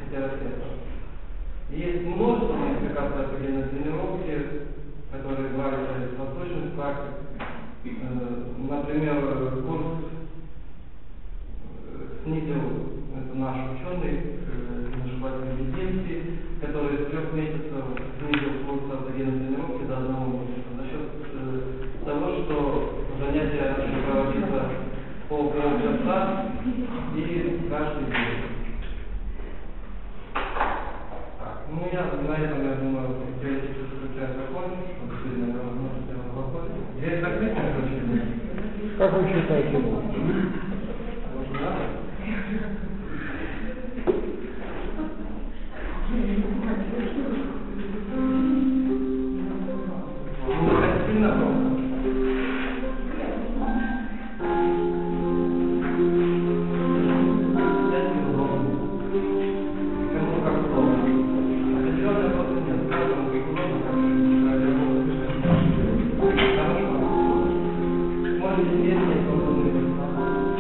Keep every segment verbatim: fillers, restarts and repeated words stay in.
терапевтов. Есть множество модификаций автогенной тренировки, которые варятся из восточных практик. Например, курс снизил, это наш ученый, Нижегородский Мединский, который с трех месяцев снизил курс автогенной тренировки до одного месяца за счет э, того, что занятия начали проводиться по полчаса и каждый день. Так, ну я на этом, я думаю, теоретическую часть закончу, чтобы сегодня я возможно сделать вопрос. Здесь закрытие очень. Как вы считаете? Может, надо? Ну, это сильно просто. Хорошо. Можете здесь есть свободный место.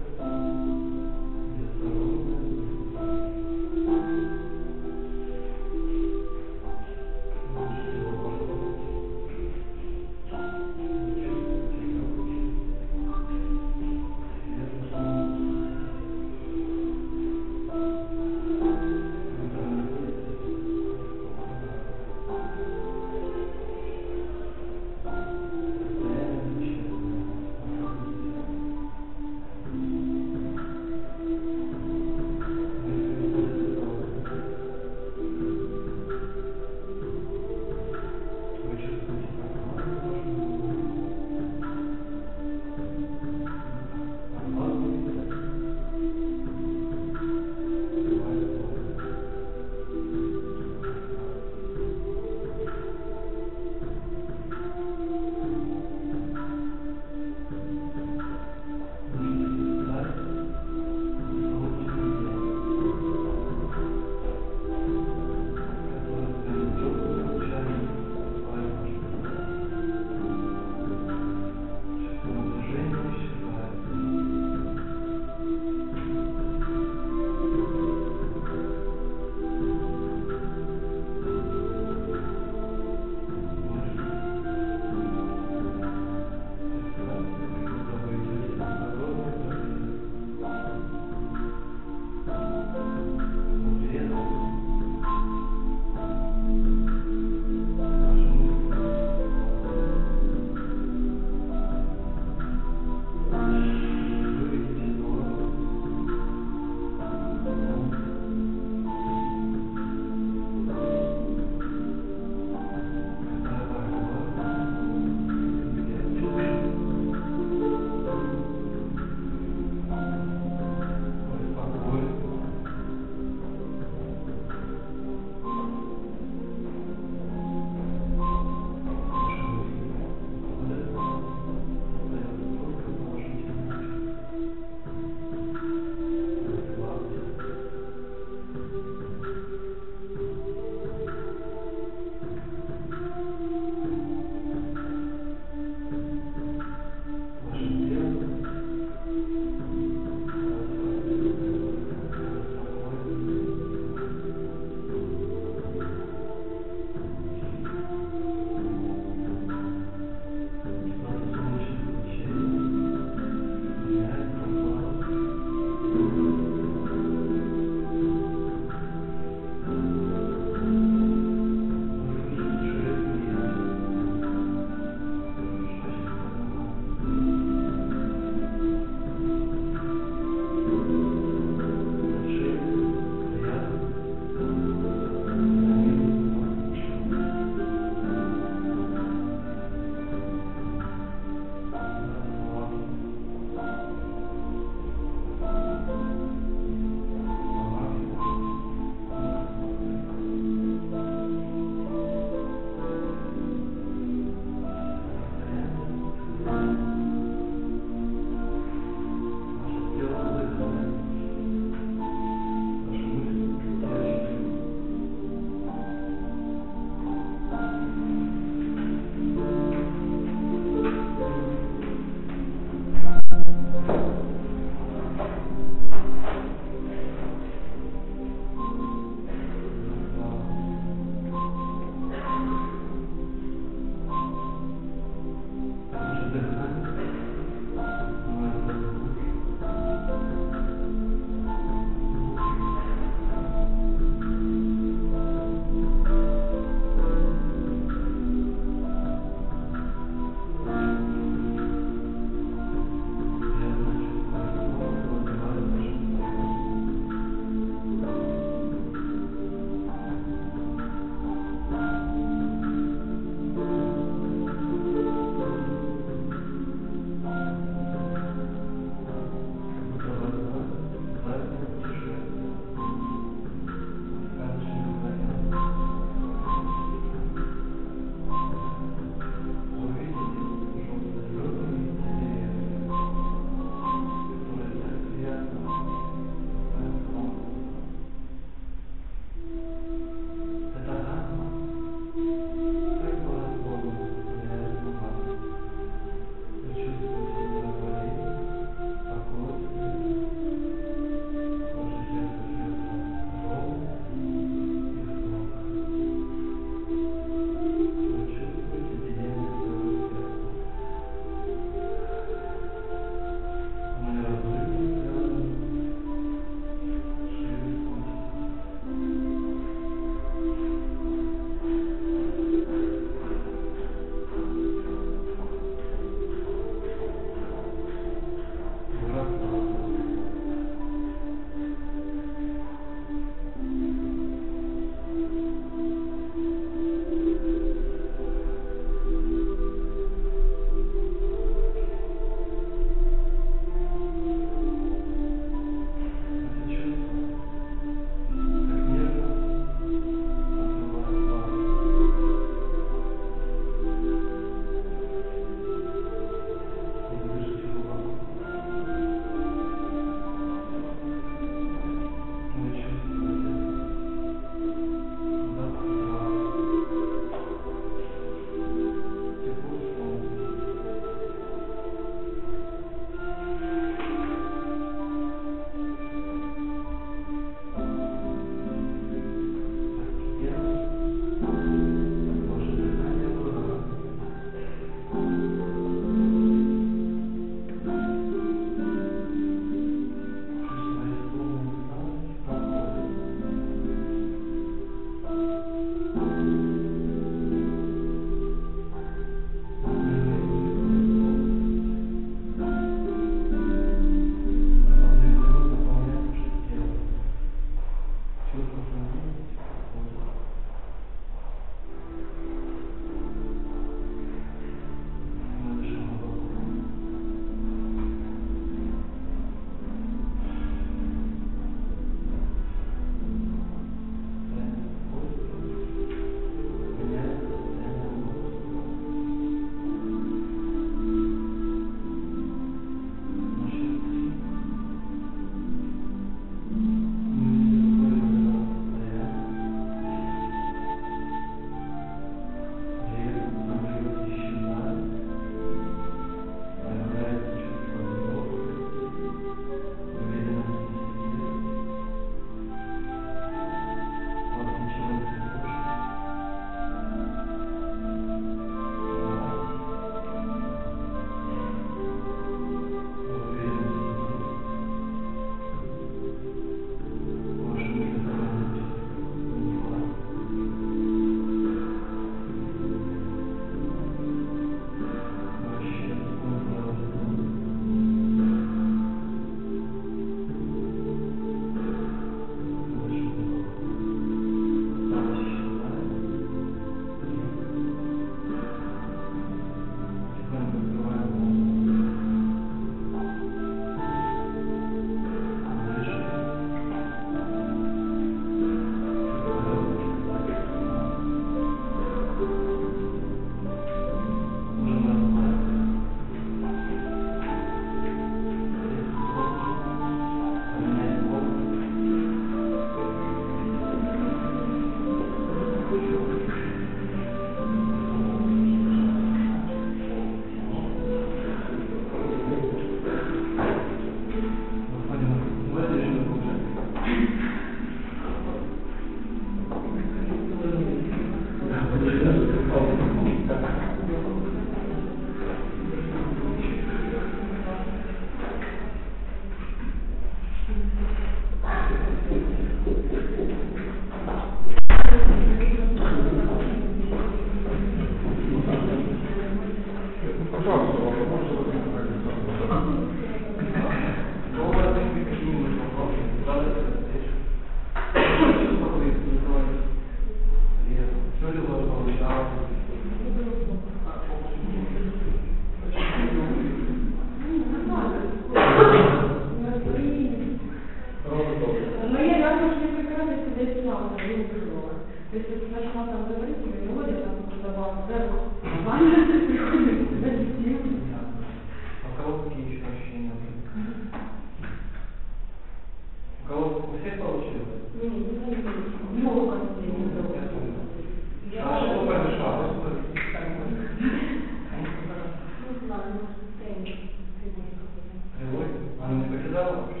напрягало вообще?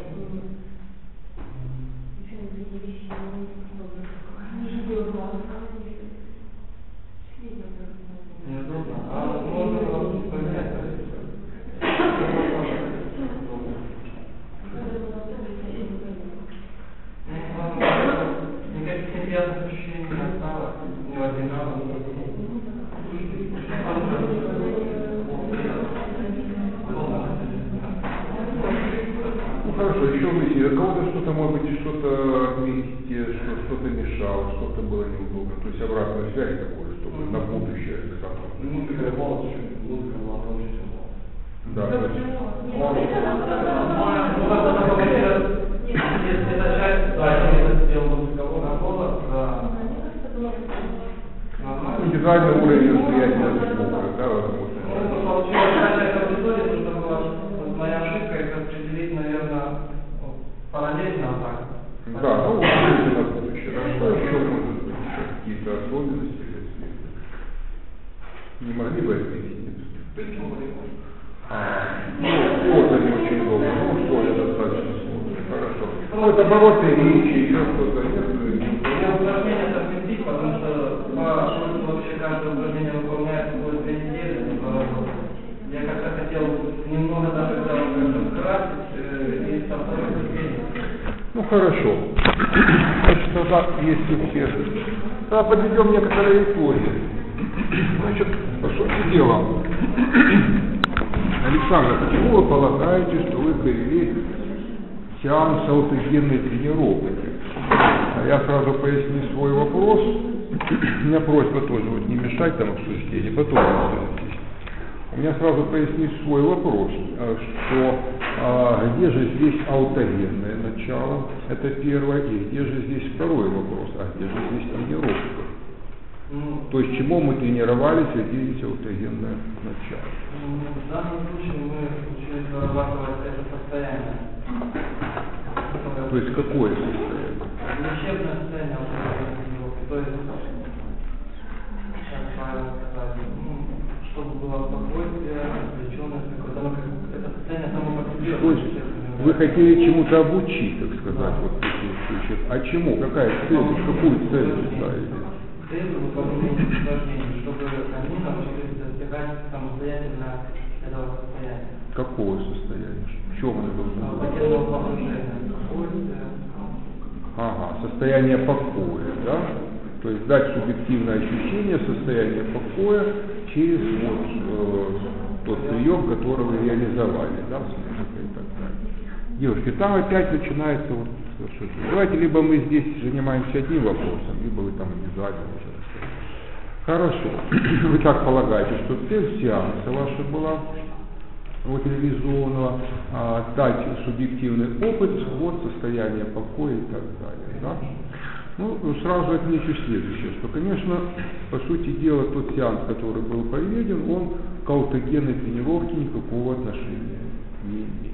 Неудобно. А можно было поменять, то есть. Никаких неприятных ощущений не осталось, ни в один раз. Ну хорошо, еще мысли. А кого-то что-то, может быть, что-то отметите, что что-то мешало, что-то было неудобно. То есть обратная связь такое, чтобы на будущее Александр. Музыка голос очень, музыка была очень тяжелая. Да, то есть. Если это часть, да, я сделал музыкового голос, да. Индивидуальный уровень восприятия звука, да, возможно. Ну, получилось, часть аудитории, нужно было, моя ошибка, их распределить, наверное, параллельно так. Да, ну, смотрите на будущее. Да, что еще может быть? Еще какие-то особенности или цветы? Не могли бы отметить? А, ну, фото не очень долго, ну, условия достаточно сложные. Хорошо. Ну, это обороты речи, еще что-то. Мне упражнение совместить, потому что по курсу вообще каждое упражнение выполняется будет две недели, не два раза. Я как-то хотел немного даже как-то скрасить э, и со второй ступени. Ну хорошо. Значит, тогда есть у всех. Тогда подведем некоторые итоги. Значит, по сути дела, Александр, почему вы полагаете, что вы провели сеанс аутогенной тренировки? А я сразу поясню свой вопрос. У меня просьба тоже вот не мешать там обсуждению, потом обсудите. У меня сразу пояснить свой вопрос, что а, где же здесь аутогенное начало, это первое, и где же здесь второй вопрос, а где же здесь тренировка? Ну, То есть чему мы тренировались, и где здесь аутогенное начало? ну, в данном случае мы учились вырабатывать это состояние. То есть какое состояние? Лечебное состояние аутогенной тренировки. То есть, как правильно сказать, ну, чтобы было спокойствие, отвлеченность какое-то, ну, как это состояние само по себе. То есть вы хотели чему-то обучить, так сказать, вот такие случаи. А чему? Какая цель? Какую цель ставили? Цель выполнения упражнений, чтобы они научились достигать самостоятельно этого состояния. Какого состояния? В чем оно должно быть? Аутогенного погружения, спокойствия. Ага, состояние покоя, да? То есть дать субъективное ощущение состояния покоя через вот э, тот прием, который вы реализовали, да, с музыкой и так далее. Девушки, там опять начинается вот что же. Давайте либо мы здесь занимаемся одним вопросом, либо вы там индивидуально уже рассказываете. Хорошо. Вы так полагаете, что цель сеанса ваша была вот реализованного, а, дать субъективный опыт, вот состояние покоя и так далее. Да? Ну, сразу отмечу следующее, что, конечно, по сути дела, тот сеанс, который был проведен, он к аутогенной тренировке никакого отношения не имеет.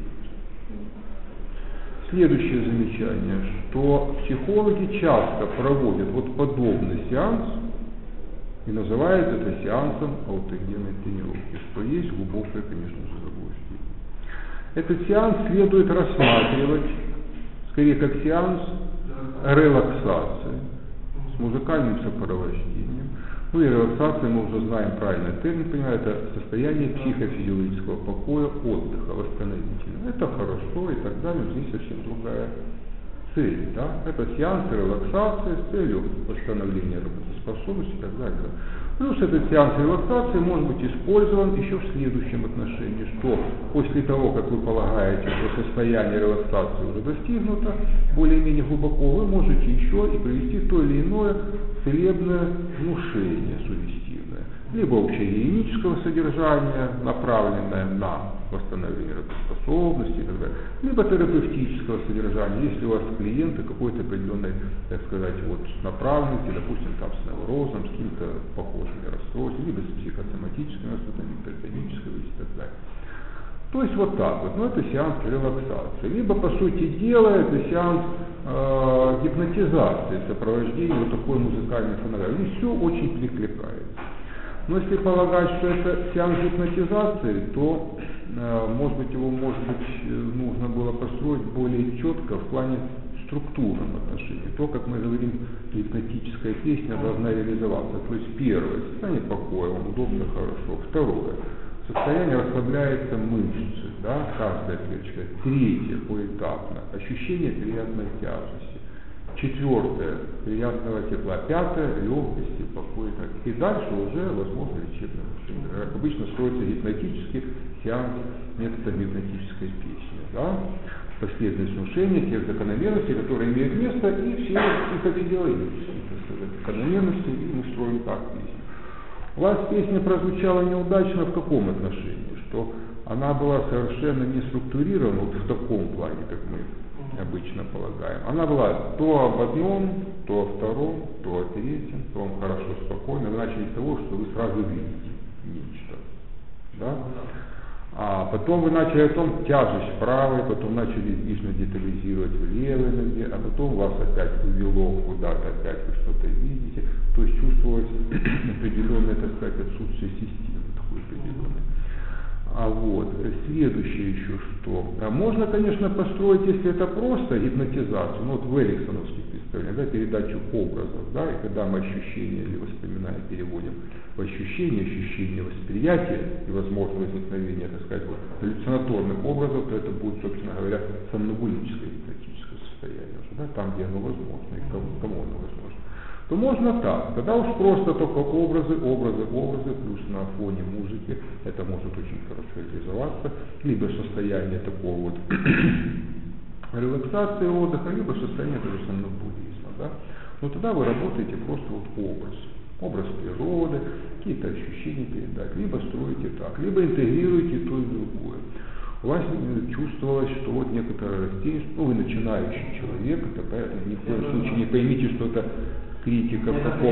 Следующее замечание, что психологи часто проводят вот подобный сеанс и называют это сеансом аутогенной тренировки, что есть глубокое, конечно же, заблуждение. Этот сеанс следует рассматривать скорее как сеанс релаксации с музыкальным сопровождением. Ну и релаксация, мы уже знаем правильный термин, понимаете, это состояние психофизиологического покоя, отдыха, восстановительного. Это хорошо и так далее, но здесь совсем другая цель. Да? Это сеанс релаксации с целью восстановления работоспособности и так далее. Плюс этот сеанс релаксации может быть использован еще в следующем отношении, что после того, как вы полагаете, что состояние релаксации уже достигнуто, более-менее глубоко, вы можете еще и провести то или иное целебное внушение сугестивное, либо общегигиенического содержания, направленное на восстановление работоспособности и так далее, либо терапевтического содержания, если у вас клиенты какой-то определенной, так сказать, вот направленности, допустим, там с неврозом, с какими-то похожими расстройствами, либо с психосоматическими расстройствами, гипертонического и так далее. То есть вот так вот, но это сеанс релаксации. Либо, по сути дела, это сеанс э, гипнотизации, сопровождения вот такой музыкальной фонограммы. И все очень перекликается. Но если полагать, что это сеанс гипнотизации, то может быть, его, может быть, нужно было построить более четко в плане структурном отношении. То, как мы говорим, гипнотическая песня должна реализоваться. То есть первое, состояние покоя, вам удобно, хорошо. Второе, состояние расслабляется мышцы, да, каждая клеточка. Третье, поэтапно, ощущение приятной тяжести. Четвертое, приятного тепла. Пятое, легкости, покоя. И дальше уже возможно лечебное решение. Как обычно строится гипнотический сеанс методом гипнотической песни. Да? Последовательность внушения тех закономерностей, которые имеют место, и все психофизиологические закономерности, и мы строим так песню. У вас песня прозвучала неудачно в каком отношении? Что она была совершенно не структурирована вот в таком плане, как мы обычно полагаем. Она была то об одном, то о втором, то о третьем, то вам хорошо, спокойно. Вы начали с того, что вы сразу видите нечто. Да? А потом вы начали о том, тяжесть в правой, потом начали излишне детализировать в левой ноге, а потом вас опять увело куда-то, опять вы что-то видите. То есть чувствовалось определенное, так сказать, отсутствие системы такой определенной. А вот, следующее еще что. А можно, конечно, построить, если это просто гипнотизацию, ну вот в эриксоновских представлениях, да, передачу образов, да, и когда мы ощущения или воспоминания переводим в ощущение, ощущение восприятия и возможно возникновение, так сказать, вот, галлюцинаторных образов, то это будет, собственно говоря, сомнамбулическое гипнотическое состояние уже, да, там, где оно возможно, и кому, кому оно возможно. То можно так, тогда уж просто только образы, образы, образы, плюс на фоне музыки, это может очень хорошо реализоваться, либо состояние такого вот релаксации, отдыха, либо состояние того же сомнамбулизма, да. Но тогда вы работаете просто вот образ, образ природы, какие-то ощущения передать, либо строите так, либо интегрируете то и другое. У вас чувствовалось, что вот некоторое растение, ну вы начинающий человек, это поэтому ни в коем случае не поймите, что это критика в таком,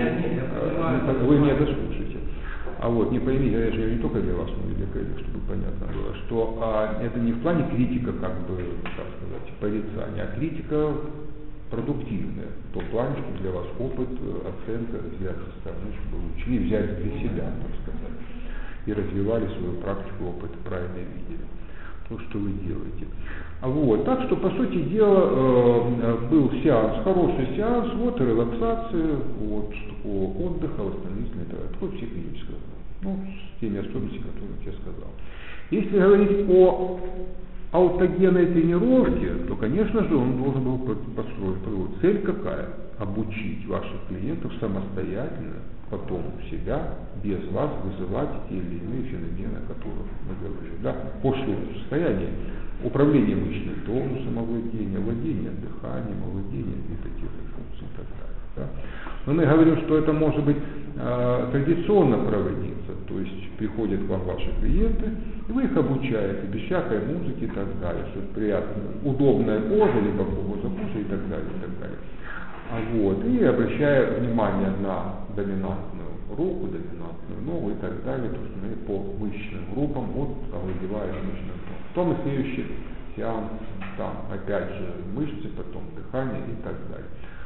э, вы меня дослушайте. А вот не поймите, я же не только для вас, но и для коллег, чтобы понятно было, что а, это не в плане критика, как бы, так сказать, порицания, а критика продуктивная, в том плане, что для вас опыт, оценка взять со стороны, чтобы вы учили взять для себя, так сказать, и развивали свою практику, опыт, правильно видели то, что вы делаете. Вот, так что, по сути дела, э, был сеанс, хороший сеанс, вот, релаксация, вот, такого отдыха, восстановительного, такой психического, ну, с теми особенностями, которые я сказал. Если говорить о аутогенной тренировке, то, конечно же, он должен был построить. Цель какая? Обучить ваших клиентов самостоятельно, потом себя, без вас вызывать те или иные феномены, о которых мы говорили. Да? По состоянию управления мышечным тонусом, овладения, владения дыханием, овладения вегетативной функцией и так далее. Да? Но мы говорим, что это может быть э, традиционно проводиться, то есть приходят к вам ваши клиенты, и вы их обучаете без всякой музыки и так далее, что это приятно, удобная поза, либо поза поза и так далее, и так далее. А вот, и обращая внимание на доминантную руку, доминантную ногу и так далее, то что мы по мышечным группам вот овладеваем мышечным группам. Потом и следующий сеанс, там опять же мышцы, потом дыхание и так далее.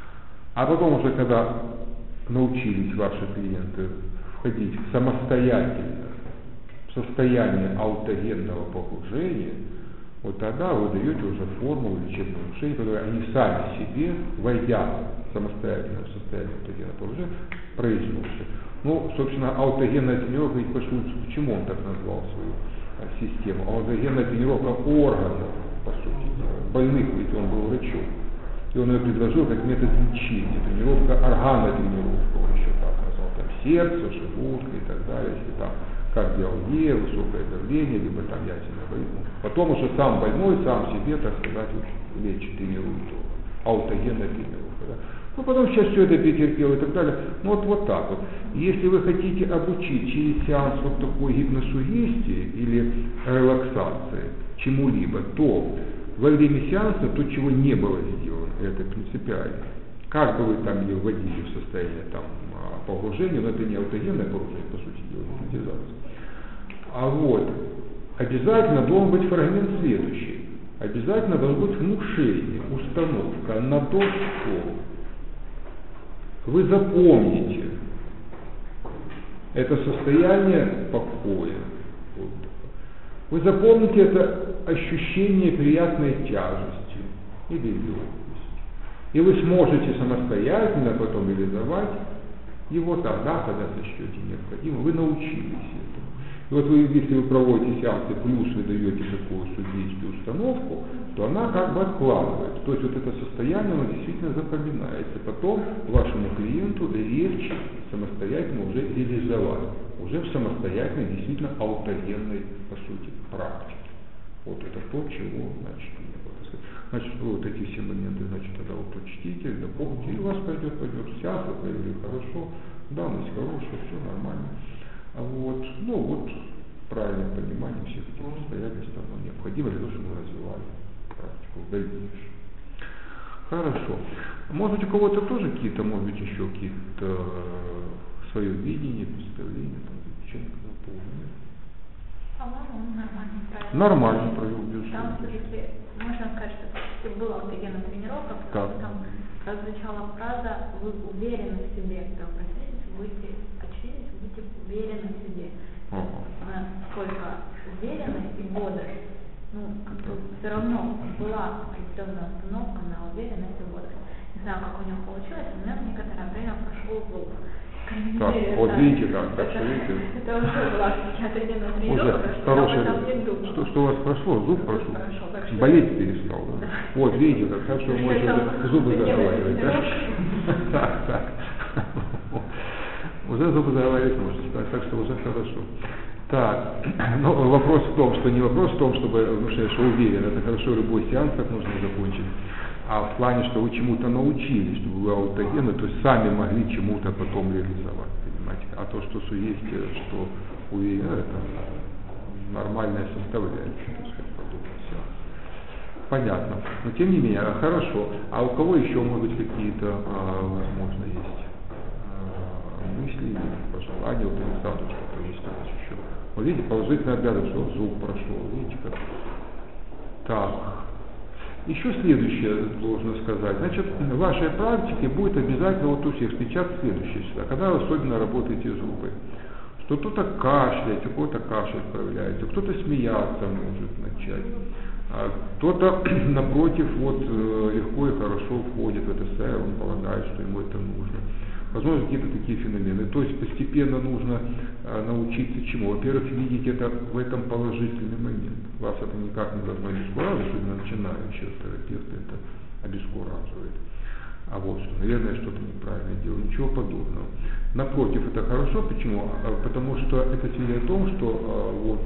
А потом уже, когда научились ваши клиенты входить самостоятельно в состояние аутогенного погружения, вот тогда вы даете уже формулу лечебного внушения, которую они сами себе, войдя в самостоятельное состояние аутогенного погружения, произносят. Ну, собственно, аутогенная тренировка, ведь почему он так назвал свою а, систему? Аутогенная тренировка органов, по сути дела, больных, ведь он был врачом. И он ее предложил как метод лечения, тренировка, органотренировка, он еще так назвал, там сердце, желудка и так далее, если там кардиология, высокое давление, либо там ясенная болезнь. Потом уже сам больной, сам себе, так сказать, лечит, тренирует его. Аутогенная тренировка. Да? Ну, потом сейчас все это перетерпел и так далее. Ну, вот, вот так вот. Если вы хотите обучить через сеанс вот такой гипносугестии или релаксации чему-либо, то во время сеанса то, чего не было сделано, это принципиально. Как бы вы там ее вводили в состояние там, погружения, но это не аутогенное погружение, по сути дела, гипнотизация. А вот, обязательно должен быть фрагмент следующий. Обязательно должно быть внушение, установка на то, что вы запомните это состояние покоя, Вы запомните это ощущение приятной тяжести или легкости. И вы сможете самостоятельно потом реализовать его тогда, когда сочтете необходимо. Вы научились этому. И вот вы, если вы проводите сеансы, плюс вы даете такую судейскую установку, то она как бы откладывается. То есть вот это состояние, оно действительно запоминается. Потом вашему клиенту легче самостоятельно уже реализовать. Уже в самостоятельной, действительно аутогенной, по сути, практике. Вот это то, чего, значит, не было. Значит, вы вот эти все моменты, значит, тогда вот учтите, запомните, и у вас пойдет, пойдет сеанс, вы провели хорошо, данность хорошая, все нормально. А вот, ну вот, правильное понимание всех этих обстоятельств, оно необходимо для того, чтобы мы развивали практику в дальнейшем. Хорошо. Может быть, у кого-то тоже какие-то, может быть, еще какие-то свое видение, представление, там, замечания, когда полное. По-моему, он нормально провел. Нормально провел, безусловно. Там все-таки можно сказать, что была аутогенная тренировка, потому что там прозвучала фраза «Вы уверены в себе», когда вы проснетесь, вы будете очевидеть, вы будете уверены в себе. Ага. Насколько уверенность и бодрость, ну, как бы все равно была определенная установка на уверенность и бодрость. Не знаю, как у него получилось, у меня некоторое время прошел зуб. Так, вот видите, как, так что видите. Это уже была аутогенная тренировка, Уже потому что хорошее. я об этом не думала. Что, что у вас прошло? Зуб прошел? Прошел, так что- Болеть перестал, да? Вот, видите, как хорошо вы можете Там уже зубы делать заговаривать, да? тренировки. Так, так. Уже зубы заговаривать можете, так, так что уже хорошо. Так, но вопрос в том, что не вопрос в том, чтобы, потому что я что уверен, это хорошо любой сеанс, как нужно закончить, а в плане, что вы чему-то научились, чтобы вы аутогены, то есть сами могли чему-то потом реализовать, понимаете. А то, что суеверие, что уверен, это нормальная составляющая, так сказать, подобного сеанса. Понятно. Но тем не менее, хорошо. А у кого еще, может быть, какие-то, а, возможно, есть а, мысли, пожелания, вот Александр, что-то есть у вас еще. Вот видите, положительный обязан, что звук прошел, видите как. Так. Еще следующее должен сказать. Значит, в вашей практике будет обязательно вот у всех встречаться следующее всегда, когда вы особенно работаете с зубой. Что кто-то кашляет, у кого-то кашель появляется, кто-то смеяться может начать, а кто-то, напротив, вот легко и хорошо входит в это состояние, он полагает, что ему это нужно. Возможно, какие-то такие феномены. То есть постепенно нужно а, научиться чему? Во-первых, видеть это в этом положительный момент. Вас это никак не должно обескураживать, особенно начинающего терапевта это обескураживает. А вот что, наверное, что-то неправильно делаю. Ничего подобного. Напротив, это хорошо. Почему? Потому что это свидетельствует о том, что а, вот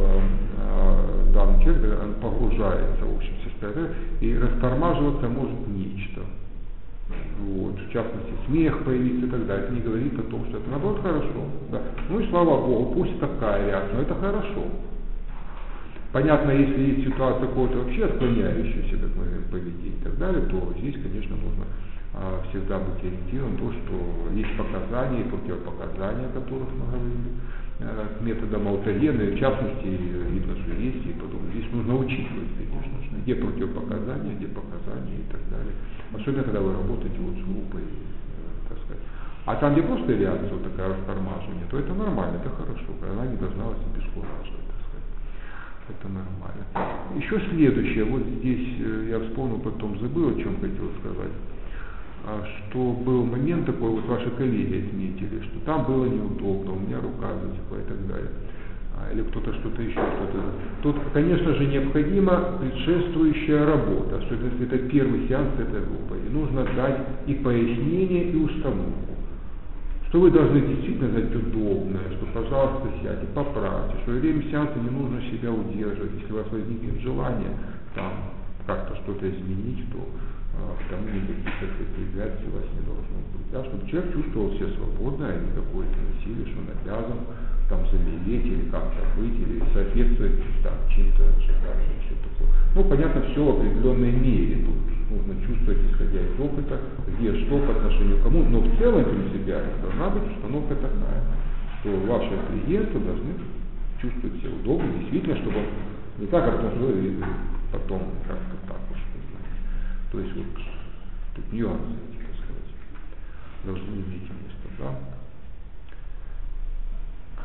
а, данный человек он погружается в общем состояние и растормаживаться может нечто. Вот, в частности, смех появится и так далее. Это не говорит о том, что это наоборот хорошо. Да. Ну и слава Богу, пусть такая реакция, но это хорошо. Понятно, если есть ситуация какого-то вообще отклоняющегося, как мы говорим, поведения и так далее, то здесь, конечно, нужно а, всегда быть ориентирован на то, что есть показания и противопоказания, о которых мы говорили, а, к методам аутогены, в частности, гипносуеверия и подобное. Здесь нужно учитывать, конечно же, где противопоказания, где показания и так далее. Особенно, когда вы работаете вот с группой, э, так сказать. А там, где просто реакция, вот такая растормаживание, то это нормально, это хорошо, она не должна вас обескураживать, так сказать. Это нормально. Еще следующее, вот здесь э, я вспомнил, потом забыл, о чем хотел сказать, а, что был момент такой, вот ваши коллеги отметили, что там было неудобно, у меня рука затекла и так далее. Или кто-то что-то еще, что-то. Тут, конечно же, необходима предшествующая работа, особенно если это первый сеанс этой группы. И нужно дать и пояснение, и установку. Что вы должны действительно знать удобное, что, пожалуйста, сядьте, поправьте, что во время сеанса не нужно себя удерживать. Если у вас возникнет желание там как-то что-то изменить, то а, к тому никаких препятствий у вас не должно быть. Да? Чтобы человек чувствовал себя свободно, а не какое-то насилие, что он обязан там замереть или как-то быть, или соответствовать там чьим-то ожиданиям, все такое. Ну, понятно, все в определенной мере тут нужно чувствовать, исходя из опыта, где что по отношению к кому, но в целом принципиально должна быть установка такая, что ваши клиенты должны чувствовать себя удобно, действительно, чтобы он не так, а потом, потом как-то так уж, понимаете. То есть вот тут нюансы, так сказать, должны иметь место, да? Вот.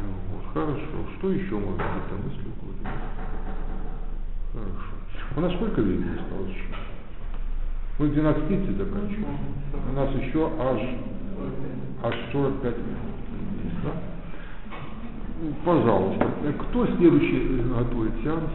Хорошо. Что еще может быть там мысли у кого-то? Хорошо. У нас сколько времени осталось еще? Мы в двенадцать тридцать заканчиваем. У нас еще аж, аж сорок пять минут. Да? Пожалуйста. Кто следующий готовит сеанс?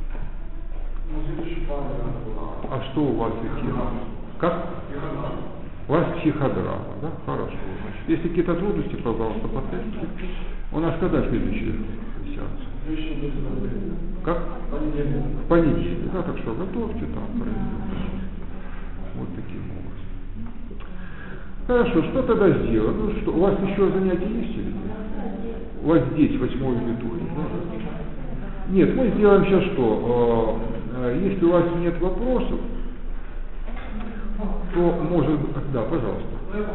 А что у вас за тема? Как? У вас психодрама, да? Хорошо. Значит, если какие-то трудности, пожалуйста, подскажите. У нас когда следующий сеанс? Как? В понедельник. Да, так что готовьте там. Вот таким образом. Хорошо, что тогда сделаем? Ну что, у вас еще занятия есть или нет? У вас здесь восьмой аудитории, да? Нет, мы сделаем сейчас что? Если у вас нет вопросов, то может... Да, пожалуйста.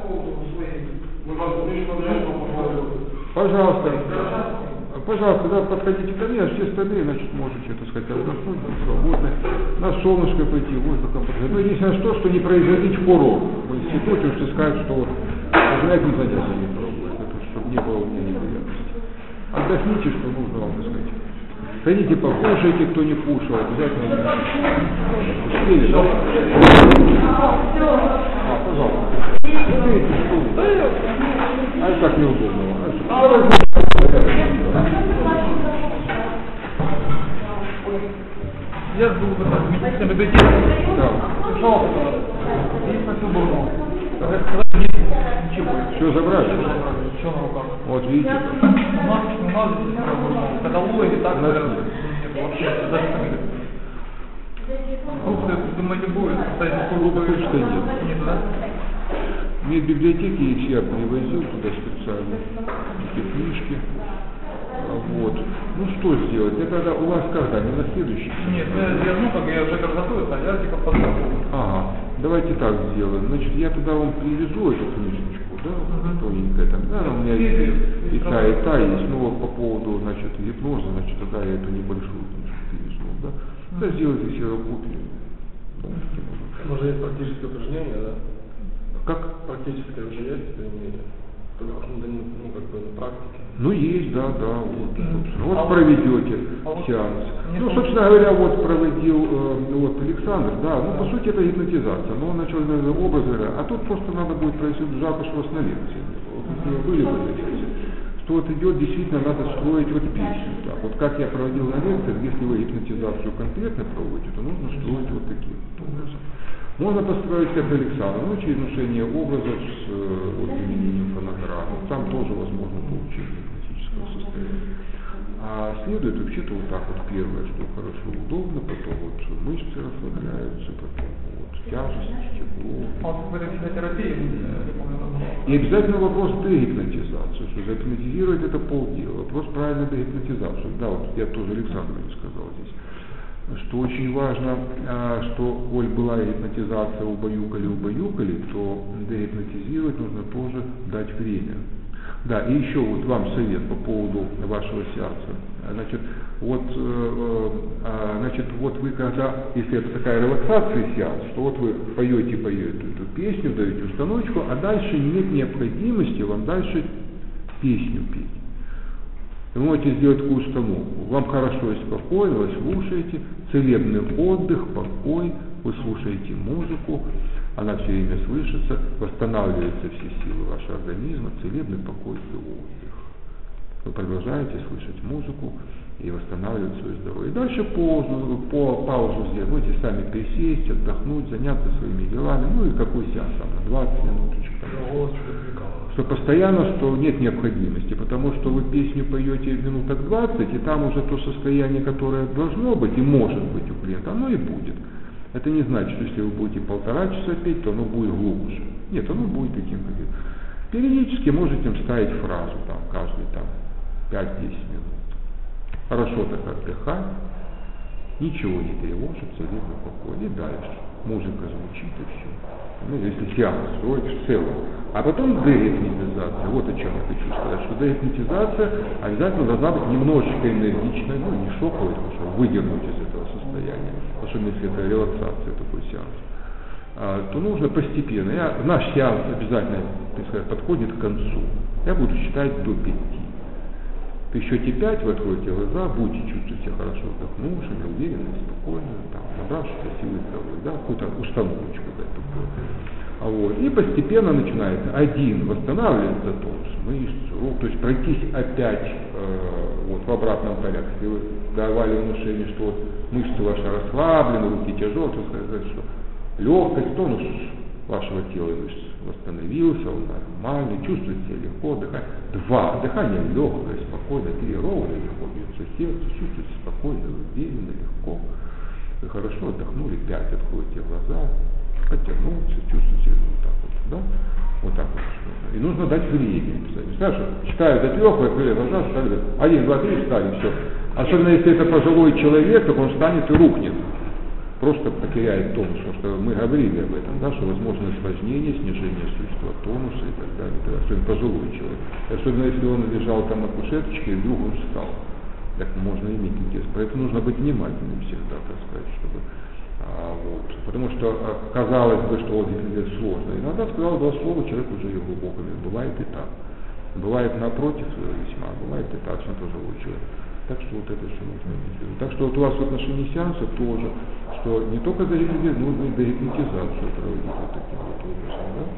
Пожалуйста. Пожалуйста, да, подходите ко мне, а все остальные, значит, можете, так сказать, отдохнуть, свободно. На солнышко пойти, воздухом подходить. Ну, единственное, что, что не производить фурор в институте, уж и сказать, что вот, знаете, не занятия не пробовать, это, чтобы не было у меня неприятностей. Отдохните, что нужно вам, так сказать. Ходите, покушайте, кто не кушал, обязательно. Успели, да? А, пожалуйста. А это так неудобно. Я был в этом медицинском библиотеке. Да. Пожалуйста, и спросил Бурну. Сказали, нет, ничего. Все забрали? Все на руках. Вот видите. У нас, у нас здесь каталоги, так, нас нет, вообще, даже фамилии. Фрукты, думаете, будет? Фрукты, что нет. Нет, да? Нет, в библиотеке их я привозил туда специально. Эти книжки. Вот. Ну что сделать? Это тогда у вас когда? Не на следующий? Нет, я, ну как я уже готовился, а я типа поздравил. Ага. Давайте так сделаем. Значит, я туда вам привезу эту книжечку, да? Угу. Тоненькая там. Да, у меня и, и та, и та есть. Ну вот по поводу, значит, гипноза, значит, тогда я эту небольшую книжку привезу, да? Да, сделайте ксерокопию. Может, есть практическое упражнение, да? Как? Практическое уже есть применение? Только ну, как бы на практике. Ну, есть, да, да, вот, собственно. Вот а проведете а вот сеанс. не Ну, то, собственно говоря, вот проводил э, вот Александр, да, ну, по сути, это гипнотизация, но он начал, наверное, образ говоря, а тут просто надо будет провести, жалко, что у вас на лекции не было. Вот, если вы были бы на лекции, что вот идет, действительно, надо строить вот песню, так. Вот как я проводил на лекциях, если вы гипнотизацию конкретно проводите, то нужно строить вот таким образом. Можно построить как Александр, ну, через внушение образов с вот, применением фонограммы. Там тоже возможно получение гипнотического состояния. А следует вообще-то вот так вот первое, что хорошо, удобно, потом вот мышцы расслабляются, потом вот тяжесть, тепло. А вот в этой психотерапии, я помню, И обязательно вопрос дегипнотизации, что загипнотизировать это полдела. Вопрос правильной дегипнотизации. Да, вот я тоже Александру не сказал здесь. Что очень важно, что, коль была гипнотизация убаюкали-убаюкали, то дегипнотизировать нужно тоже дать время. Да, и еще вот вам совет по поводу вашего сеанса. Значит, вот, значит, вот вы когда, если это такая релаксация сеанс, что вот вы поете, поете эту песню, даете установочку, а дальше нет необходимости вам дальше песню петь. Вы можете сделать такую установку. Вам хорошо и спокойно, вы слушаете, целебный отдых, покой, вы слушаете музыку, она все время слышится, восстанавливаются все силы вашего организма, целебный покой и отдых. Вы продолжаете слышать музыку и восстанавливать свое здоровье. И дальше паузу, по, паузу сделать, можете сами присесть, отдохнуть, заняться своими делами, ну и какой сеанс там, на двадцать минуточек. Что постоянно, что нет необходимости, потому что вы песню поете минуток двадцать, и там уже то состояние, которое должно быть и может быть у клиента, оно и будет. Это не значит, что если вы будете полтора часа петь, то оно будет глубже. Нет, оно будет таким, как это. Периодически можете вставить фразу, там, каждые там, пять-десять минут. Хорошо так отдыхать, ничего не тревожит, целебный покой, и дальше. Музыка звучит и все. Ну, если сеанс строить в целом. А потом дегипнотизация. Вот о чем я хочу сказать, что дегипнотизация обязательно должна быть немножечко энергичной, ну не шоковой, потому что выдернуть из этого состояния, особенно если это релаксация, такой сеанс, а, то нужно постепенно. Я, наш сеанс обязательно, так сказать, подходит к концу. Я буду считать до пяти. Тысячете пять вы откроете глаза, будете чувствовать себя хорошо вдохнувшими, уверенно, спокойно, там, набравшись силы здоровья, да, какую-то установочку дать такую. А вот. И постепенно начинается один восстанавливается тонус мышц, рук, то есть пройтись опять э, вот, в обратном порядке. Если вы давали внушение, что вот мышцы ваши расслаблены, руки тяжелые, то сказать, что легкость, тонус вашего тела и мышц восстановился, он нормальный, чувствуете себя легко, дыхание. Два, дыхание легкое, спокойно, три, ровно легко бьется сердце, чувствуете спокойно, уверенно, легко. Вы хорошо отдохнули, пять, откройте глаза, потянуться, чувствуете вот так вот, да? Вот так вот. И нужно дать время писать. Знаешь, читают от трех, открыли глаза, встали, один, два, три, встали, все. Особенно если это пожилой человек, то он встанет и рухнет. Просто потеряет тонус, потому что мы говорили об этом, да, что возможно осложнение, снижение существа тонуса и так далее, да, особенно пожилой человек. Особенно если он лежал там на кушеточке и вдруг он встал. Так можно иметь интерес. Поэтому нужно быть внимательным всегда, так сказать, чтобы а, вот. Потому что а, казалось бы, что вот это сложно. Иногда сказал два слова, человек уже и глубоко. Бывает и так. Бывает напротив весьма, бывает и так, что пожилой человек. Так что вот это все нужно иметь в виду. Так что вот у вас в отношении сеанса тоже, что не только догипнотизацию, нужно и догипнотизацию проводить вот таким вот образом, да?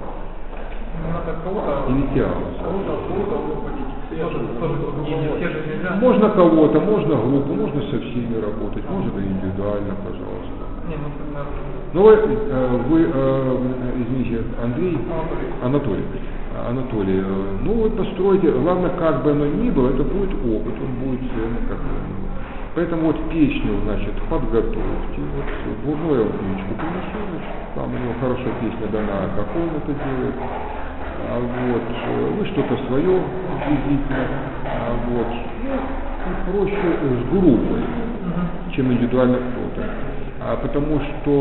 Надо кого-то, Или сеанс. кого-то, кого-то выходить. Тоже, тоже, не, не все же нельзя. Можно кого-то, можно группу, можно со всеми работать, можно индивидуально, пожалуйста. Не, ну, например, Ну вы, э, вы э, извините, Андрей, Анатолий. Анатолий, Анатолий, э, ну вы постройте, главное, как бы оно ни было, это будет опыт, он будет ценный, как бы. Поэтому вот песню, значит, подготовьте, вот ну, я вот книжку принесу, значит, там у него хорошо песня дана, как он это делает, а вот, вы что-то свое приблизительно, а вот, ну, проще с группой, чем индивидуально кто-то. А потому что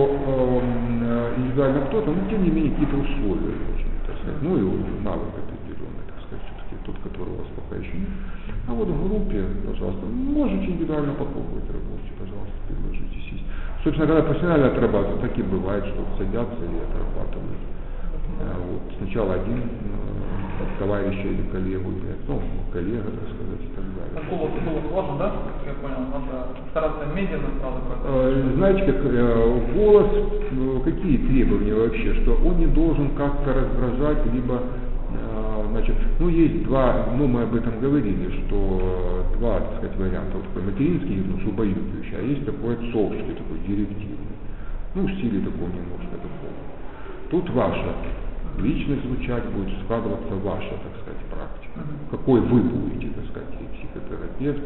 э, индивидуально кто-то, но тем не менее какие-то условия должны, так сказать, ну и навык определенный, так сказать, все-таки тот, который у вас пока еще нет. А вот в группе, пожалуйста, можете индивидуально попробовать работать, пожалуйста, предложите сесть. Собственно, когда профессионально отрабатывают, так и бывает, что садятся и отрабатывают. А вот сначала один э, товарища или коллегу, или, ну, коллега, так сказать, и так далее. Голос, голос важен, да? Как я понял, надо стараться медленно сразу Э, Знаете, как э, голос, ну, какие требования вообще, что он не должен как-то раздражать, либо, э, значит, ну есть два, ну мы об этом говорили, что два, так сказать, варианта, вот такой материнский, ну, убаюкивающий, а есть такой отцовский, такой директивный, ну в стиле такого немножко такого. Тут ваша личность звучать будет, складываться ваша, так сказать, практика. Какой вы будете, так сказать, и психотерапевт,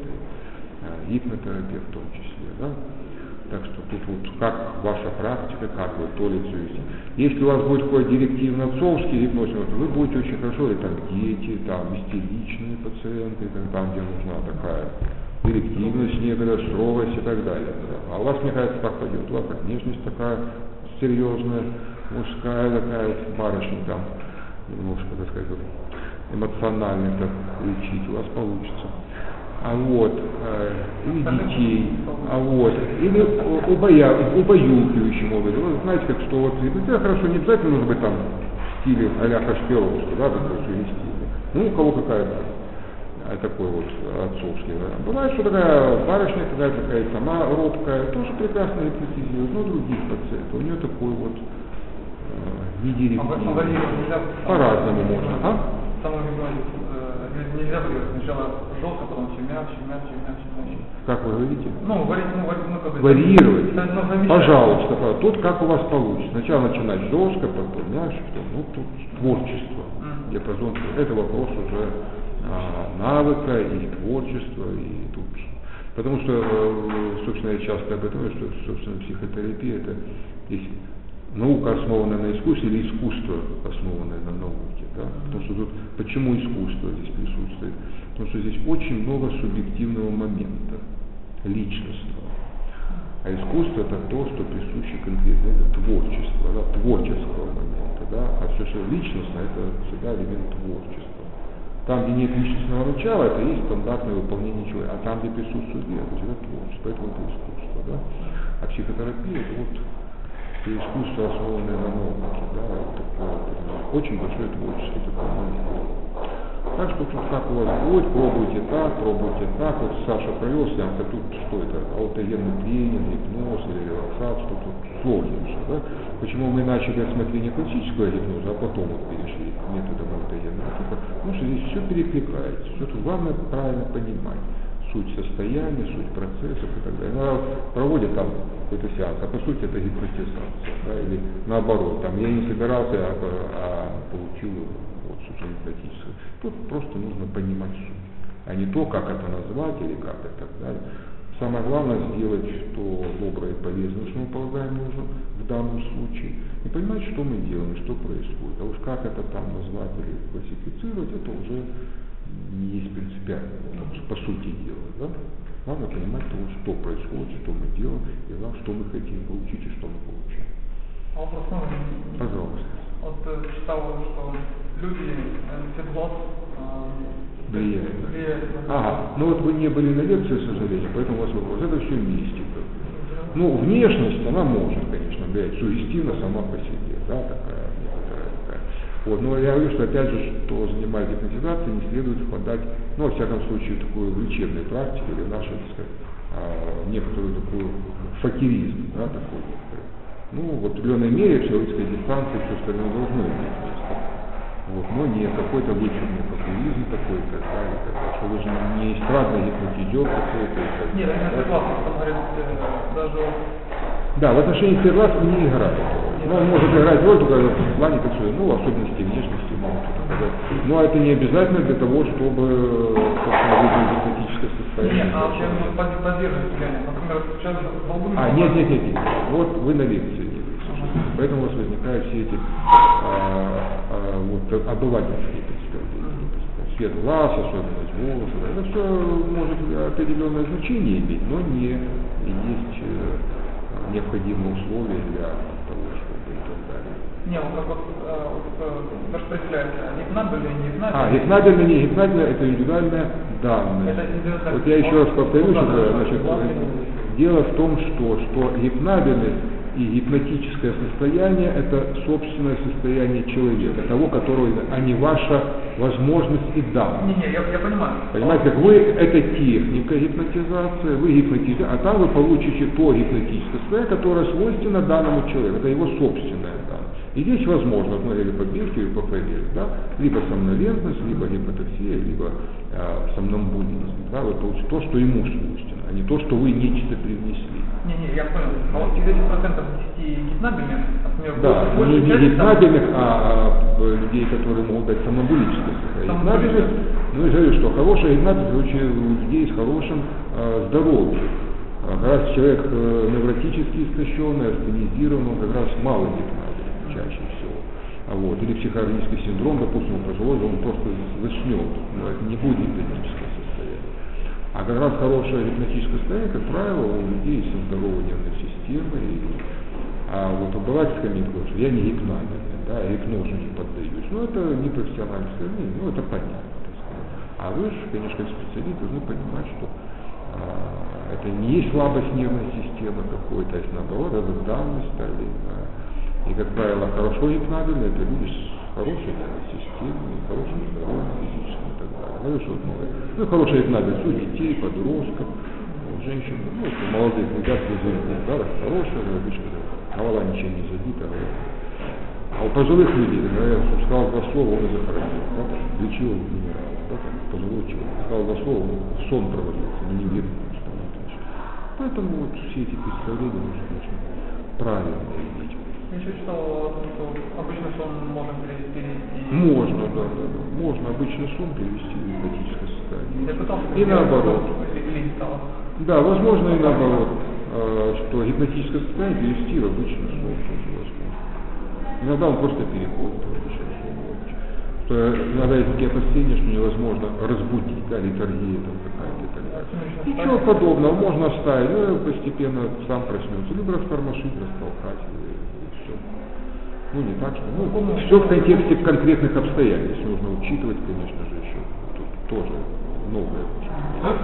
и гипнотерапевт в том числе, да? Так что тут вот как ваша практика, как вы то лицо вести. Если у вас будет такой директивно-отцовский гипноз, вот, вы будете очень хорошо, и там дети, там истеричные пациенты, там, где нужна такая директивность, некоторая строгость и так далее. Да. А у вас, мне кажется, так пойдет. У вас как нежность такая серьезная, мужская такая вот барышня там, немножко, так сказать, вот, эмоционально так лечить, у вас получится. А вот, э, или детей, а вот, или убоя, убаюкивающим образом. Вы знаете, как что вот, это хорошо, не обязательно нужно быть там в стиле а-ля Кашпировский, да, такой же стиле. Ну, у кого какая-то такой вот отцовский вариант. Бывает, что такая барышня, какая-то такая сама робкая, тоже прекрасно гипнотизирует, но других пациентов. У нее такой вот э, недирективный. По-разному можно, а? Нельзя говорить сначала жестко, потом все мягче, мягче, мягче, мягче. Как вы говорите? Ну, вари, ну, вари, ну как бы, варьировать. Да, ну, пожалуйста, тут как у вас получится. Сначала начинать жестко, потом мягче, потом, ну, тут творчество. Mm. Диапазон, это вопрос уже а, навыка и творчества, и тут. Потому что, собственно, я часто об этом говорю, что, собственно, психотерапия это есть наука, основанная на искусстве, или искусство, основанное на науке. Да? Потому что тут, почему искусство здесь присутствует? Потому что здесь очень много субъективного момента, личностного. А искусство это то, что присуще конкретно, это творчество, да? Творческого момента. Да? А все, что личностно, это всегда элемент творчества. Там, где нет личностного начала, это есть стандартное выполнение человека. А там, где присутствует вера, это творчество, поэтому это искусство. Да? А психотерапия это вот это искусство, основанное на науке, да, такое, очень большое творчество такое. Так что тут как у вас будет, пробуйте так, пробуйте так. Вот Саша провел сеанс, а тут что это, аутогенный тренинг, гипноз или релаксация, что тут сложно все, да? Почему мы начали рассмотрение классического гипноза, а потом вот перешли к методам аутогенного типа? Потому что здесь все перекликается, все тут главное правильно понимать. Суть состояния, суть процессов и так далее. Иногда проводят там какой-то сеанс, а по сути это гипнотизация, да, или наоборот, там я не собирался, а, а получил вот что-то гипнотическое. Тут просто нужно понимать суть, а не то, как это назвать или как и так далее. Самое главное сделать, что доброе и полезное, что мы полагаем нужно в данном случае, и понимать, что мы делаем, что происходит. А уж как это там назвать или классифицировать, это уже не есть принципиально, потому что по сути дела, да? Главное понимать того, что происходит, что мы делаем, и главное, что мы хотим получить и что мы получаем. А вопрос можно? Пожалуйста. Вот э, читал, что люди, седлот, влияет. влияет на... Ага, ну вот вы не были на лекции, к сожалению, поэтому у вас вопрос. Это все мистика. Ну, внешность, она может, конечно, влиять сугестивно сама по себе, да, такая некоторая такая. Вот, но я говорю, что опять же, что занимается гипнотизацией, не следует впадать, ну, во всяком случае, в такую лечебную практику или в нашу, так сказать, некоторую такую факиризм, да, такой. Ну, в определенной мере человеческая дистанция и все остальное должно иметь место. Вот, но не какой-то вычурный популизм такой, и так далее, и так далее, что вы же не эстрадный гипнотизер какой-то. И так Нет, я согласен, что говорит, даже... Да, в отношении Серлас он не играет. Но он может играть роль только в плане, так сказать, ну, особенности внешности, могут что-то сказать. Но это не обязательно для того, чтобы, собственно, вызвать гипнотическое состояние. Нет, а вообще поддерживать влияние. Например, сейчас волнует... А, нет, нет, нет, нет. Вот вы на лекции не были, к сожалению. Поэтому у вас возникают все эти а, а, вот, обывательские представления. Цвет глаз, особенность волоса. Это все может определенное значение иметь, но не есть необходимые условия для того, чтобы и так далее. Не, вот как вот, вот распределяется, гипнабельное, не гипнабельное. А, гипнабельное, не гипнабельное, это индивидуальная данность. Это индивидуальная. Вот я еще раз повторю, Ну, что, да, значит, да, дело в том, что, что гипнабельность и гипнотическое состояние – это собственное состояние человека, того, которого, а не ваша возможность и данность. Не, не, я, я понимаю. Понимаете, как вы, это техника гипнотизации, вы гипнотизируете, а там вы получите то гипнотическое состояние, которое свойственно данному человеку, это его собственное данность. И здесь возможно, смотрели по Бирке или по Фрейду, да, либо сомнолентность, либо гипотаксия, либо э, сомнамбулизм, да, вы получите то, что ему свойственно, а не то, что вы нечто привнесли. Не, не, я понял. А вот из этих процентов десяти гипнабельных, например, Да, больше, не, не часть гипнабельных, а, а людей, которые могут дать сомнамбулическое состояние. Гипнабельность, ну и говорю, что хорошая гипнабельность очень у людей с хорошим а, здоровьем. А, как раз человек а, невротически истощенный, астенизированный, он как раз мало гипнабелен чаще всего. А вот, или психологический синдром, допустим, он пожилой, он просто заснет, но это не будет гипнотическое состояние. А как раз хорошее гипнотическое состояние, как правило, у людей со здоровой нервной системой. И, а вот обывательская метод, что я не гипнабельный, да, я гипнозу не поддаюсь. Ну, это не профессиональное состояние, ну, это понятно, так сказать. А вы же, конечно, как специалист должны понимать, что а, это не есть слабость нервной системы какой-то, а есть наоборот, это данность, или, а, и, как правило, хорошо гипнабельные, это люди с хорошей нервной системой, хорошим здоровьем физическим и так далее. Ну, что много. Ну, хорошая гипнабельность у детей, подростков, женщин, ну, молодых ребят, да, хорошая, обычно голова ничем не забита. А у пожилых людей, говорят, что сказал два слова, он и захоронил, да, там, лечил генерал, да, там, пожилой человек, сказал два слова, он в сон провалился, не невидно, что он отлично. Поэтому вот все эти представления нужно очень правильно иметь. Я еще читал, что обычно сон можно перевести... Можно, да, да, да. Можно обычный сон перевести в гипнотическое состояние. Я пытался, и наоборот. Или не стало. Да, возможно и наоборот, что гипнотическое состояние перевести в обычный сон тоже возможно. Иногда он просто переходит в обычный сон. Что иногда есть такие опасения, что невозможно разбудить, да, литургия там какая-то и так далее. Ничего подобного, можно оставить, ну, постепенно сам проснется, либо растормошить, растолкать. Ну, не так, что, ну, все в контексте конкретных обстоятельств. Нужно учитывать, конечно же, еще тут тоже новое. Как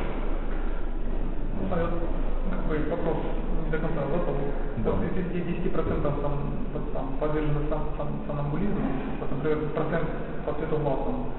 бы вопрос не до конца задал. Да. Вот из десяти процентов там, там подвержены сам, сам, сомнамбулизму, вот, например, процент по цвету глаз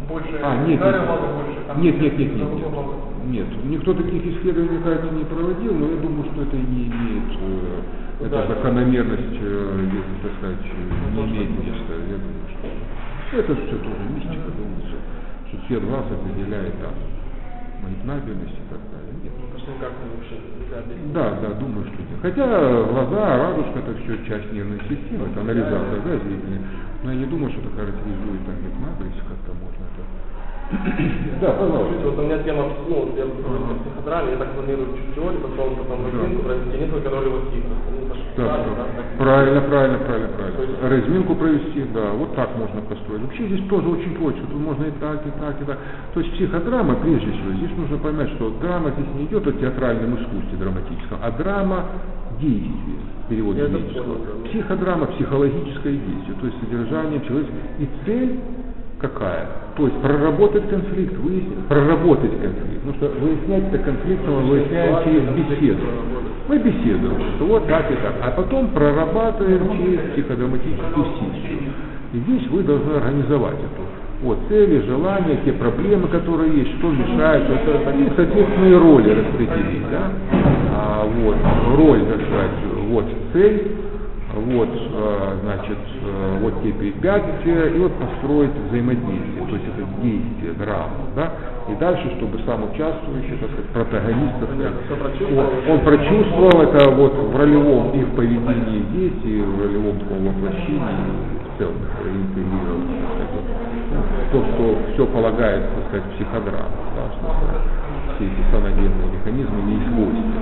больше А, нет, Гарри нет. Лага, больше там Нет, нет, нет, нет, Золотого Лага. нет. Никто таких исследований, мне кажется, не проводил, но я думаю, что это не имеет, э, эта Да. закономерность, э, если, так сказать, не имеет места. Я думаю, что это все тоже мистика, думаю, что, что цвет глаз определяет там манипулябельность и так далее. Нет. Ну, потому что никак не вообще нельзя объяснить. Да, да, думаю, что нет. Хотя глаза, радужка, это все часть нервной системы, это анализатор, да, зрительный. Но я не думаю, что это характеризует там метнабельность, как-то можно это. Да, пожалуйста. Смотрите, вот у меня тема, ну, вот я говорю о психодраме, я так планирую чуть теорию, потом, потом Да. разминку провести, несколько ролей вот типа. Ну, это ж Да, правильно, да, так. правильно, правильно, правильно, То правильно. есть- Разминку провести, да, вот так можно построить. Вообще здесь тоже очень проще, тут можно и так, и так, и так. То есть психодрама, прежде всего, здесь нужно понять, что драма здесь не идет о театральном искусстве драматическом, а драма действия, перевод Я это физического. понял, да. Психодрама психологическое действие, то есть содержание человека. И цель какая? То есть проработать конфликт, выяснить, проработать конфликт. Потому что выяснять это конфликт мы выясняем через беседу. Мы беседуем, что вот так и так. А потом прорабатываем через психодраматическую сессию. И здесь вы должны организовать эту вот, цели, желания, те проблемы, которые есть, что мешает, это, и соответственные роли распределить. Да? А, вот, роль, так сказать, вот цель. Вот, э, значит, э, вот те препятствия, и вот построить взаимодействие, то есть это действие, драму, да, и дальше, чтобы сам участвующий, так сказать, протагонист, так сказать, он, он прочувствовал это вот в ролевом и в поведении действий, в ролевом таком воплощении, в целом, интегрировал, так сказать, то, что все полагает, так сказать, психодрама, да, что все эти саногенные механизмы не свойственны.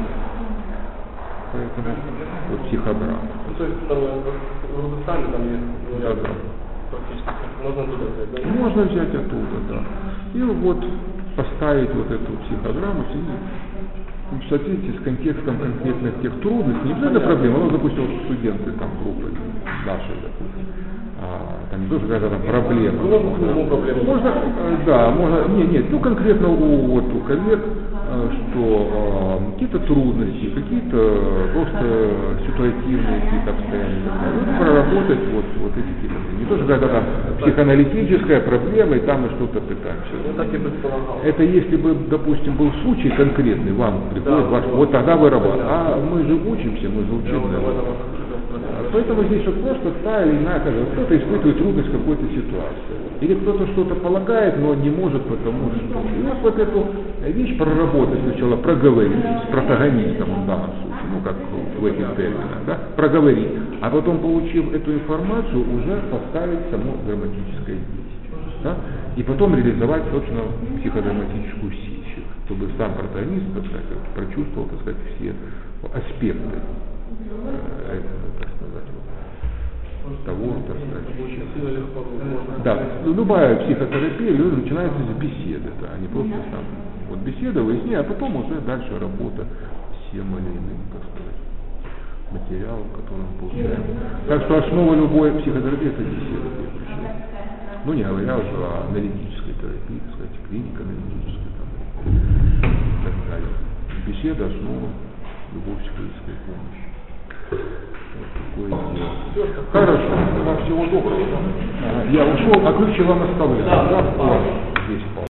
Поэтому вот психодрама. Ну, то есть там в Рудостане там есть, ну, Да, рядом, да. практически, можно туда взять, да? Можно взять оттуда, да. И вот поставить вот эту психодрамму в соответствии с контекстом конкретных тех трудностей, не обязательно проблем, ну, допустим, вот студенты там группы нашей, допустим, а, там не тоже какая-то там проблема. Ну, можно самому проблему. Можно, э, да, можно, нет, нет, ну конкретно у, вот, у коллег, э, что э, какие-то трудности, какие-то просто ситуативные какие-то обстоятельства, ну, проработать вот, вот эти типы. Не то, что когда там психоаналитическая проблема, и там мы что-то пытаемся. Я так и предполагал. Это если бы, допустим, был случай конкретный, вам приходит Да, ваш, вот. вот тогда вы работаете. А мы же учимся, мы же Я вот учебные. об этом хотел спросить. Поэтому здесь вот просто та или иная, как бы, кто-то испытывает трудность в какой-то ситуации. Или кто-то что-то полагает, но не может, потому что. И вот, вот эту вещь проработать сначала, проговорить с протагонистом в данном случае, ну как в этих терминах, да, проговорить, а потом, получив эту информацию, уже поставить само драматическое действие. Да? И потом реализовать, собственно, психодраматическую сессию, чтобы сам протагонист, так сказать, прочувствовал, так сказать, все аспекты э, этого, так сказать, того, так сказать. Очень сильно легко можно. Да, любая психотерапия начинается с беседы, да, а не просто сам. Вот беседа, выясняя, а потом уже дальше работа с тем или иным, так сказать, материалом, который мы получаем. Так что основа любой психотерапии это беседа. Ну, не говоря уже о аналитической терапии, так сказать, клинике аналитической там, и так далее. Беседа основа любой психологической помощи. Вот такое дело. Хорошо, вам всего доброго. Ага, я ушел, а ключи вам оставляю. Да, да, здесь.